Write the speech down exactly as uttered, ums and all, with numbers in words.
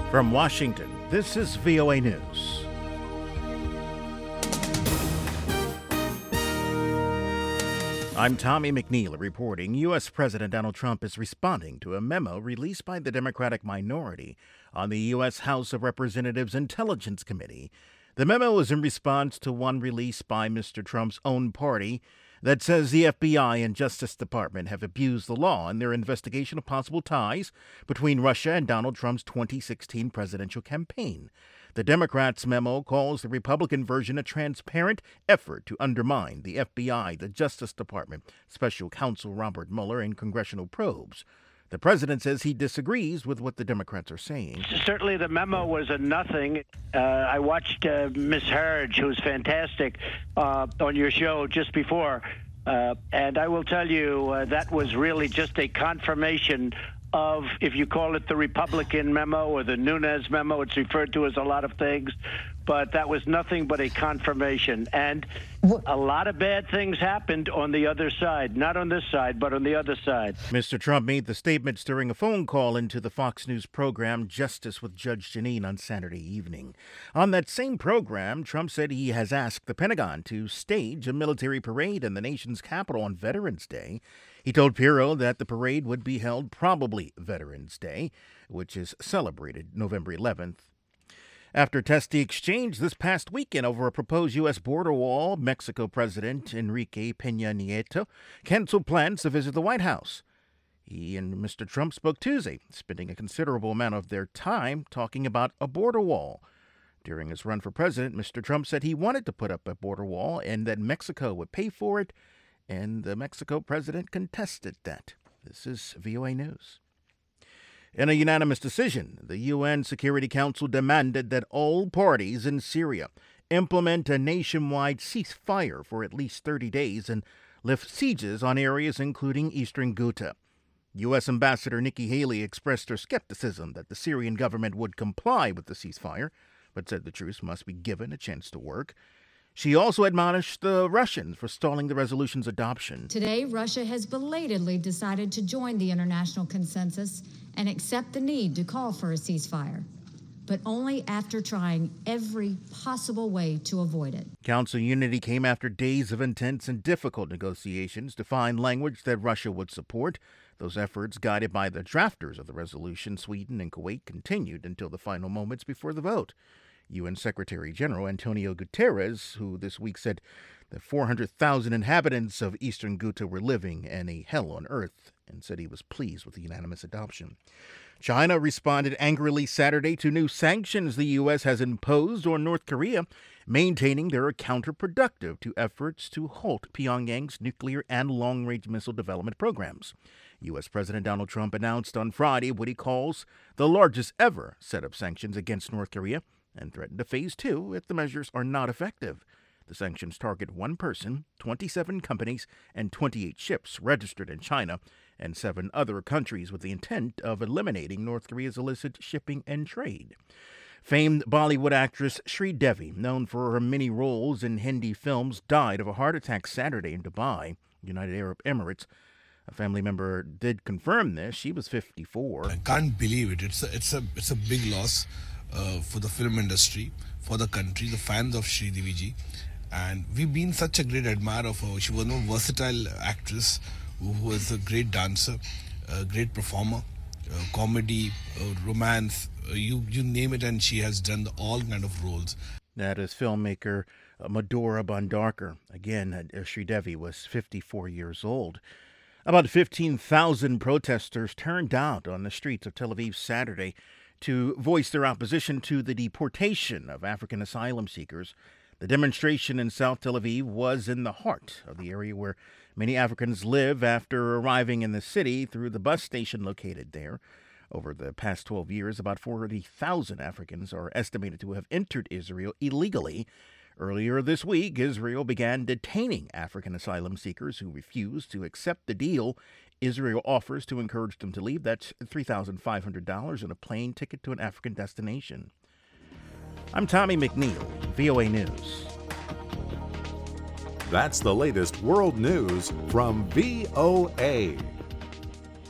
From Washington, this is V O A News. I'm Tommy McNeil reporting U S. President Donald Trump is responding to a memo released by the Democratic minority on the U S. House of Representatives Intelligence Committee. The memo is in response to one released by Mister Trump's own party that says the F B I and Justice Department have abused the law in their investigation of possible ties between Russia and Donald Trump's twenty sixteen presidential campaign. The Democrats' memo calls the Republican version a transparent effort to undermine the F B I, the Justice Department, Special Counsel Robert Mueller, and congressional probes. The president says he disagrees with what the Democrats are saying. Certainly the memo was a nothing. Uh, I watched uh, Miss Herge, who's fantastic, uh, on your show just before. Uh, and I will tell you, uh, that was really just a confirmation of, if you call it the Republican memo or the Nunes memo, it's referred to as a lot of things, but that was nothing but a confirmation. And a lot of bad things happened on the other side, not on this side, but on the other side. Mister Trump made the statements during a phone call into the Fox News program Justice with Judge Jeanine on Saturday evening. On that same program, Trump said he has asked the Pentagon to stage a military parade in the nation's capital on Veterans Day. He told Pirro that the parade would be held probably Veterans Day, which is celebrated November eleventh. After testy exchange this past weekend over a proposed U S border wall, Mexico President Enrique Peña Nieto canceled plans to visit the White House. He and Mister Trump spoke Tuesday, spending a considerable amount of their time talking about a border wall. During his run for president, Mister Trump said he wanted to put up a border wall and that Mexico would pay for it, and the Mexico president contested that. This is V O A News. In a unanimous decision, the U N Security Council demanded that all parties in Syria implement a nationwide ceasefire for at least thirty days and lift sieges on areas including eastern Ghouta. U S. Ambassador Nikki Haley expressed her skepticism that the Syrian government would comply with the ceasefire, but said the truce must be given a chance to work. She also admonished the Russians for stalling the resolution's adoption. Today, Russia has belatedly decided to join the international consensus and accept the need to call for a ceasefire, but only after trying every possible way to avoid it. Council unity came after days of intense and difficult negotiations to find language that Russia would support. Those efforts, guided by the drafters of the resolution, Sweden and Kuwait, continued until the final moments before the vote. U N Secretary General Antonio Guterres, who this week said that four hundred thousand inhabitants of eastern Ghouta were living in a hell on earth, and said he was pleased with the unanimous adoption. China responded angrily Saturday to new sanctions the U S has imposed on North Korea, maintaining they are counterproductive to efforts to halt Pyongyang's nuclear and long-range missile development programs. U S. President Donald Trump announced on Friday what he calls the largest ever set of sanctions against North Korea, and threatened a phase two if the measures are not effective. The sanctions target one person, twenty-seven companies, and twenty-eight ships registered in China, and seven other countries with the intent of eliminating North Korea's illicit shipping and trade. Famed Bollywood actress Sri Devi, known for her many roles in Hindi films, died of a heart attack Saturday in Dubai, United Arab Emirates. A family member did confirm this. She was fifty-four. I can't believe it. It's a, it's a, it's a big loss. Uh, for the film industry, for the country, the fans of Sri Devi ji. And we've been such a great admirer of her. She was a versatile actress who was a great dancer, a great performer, uh, comedy, uh, romance, uh, you, you name it, and she has done all kind of roles. That is filmmaker uh, Madhura Bhandarkar. Again, uh, Sri Devi was fifty-four years old. About fifteen thousand protesters turned out on the streets of Tel Aviv Saturday to voice their opposition to the deportation of African asylum seekers. The demonstration in South Tel Aviv was in the heart of the area where many Africans live after arriving in the city through the bus station located there. Over the past twelve years, about forty thousand Africans are estimated to have entered Israel illegally. Earlier this week, Israel began detaining African asylum seekers who refused to accept the deal Israel offers to encourage them to leave. That's three thousand five hundred dollars and a plane ticket to an African destination. I'm Tommy McNeil, V O A News. That's the latest world news from V O A.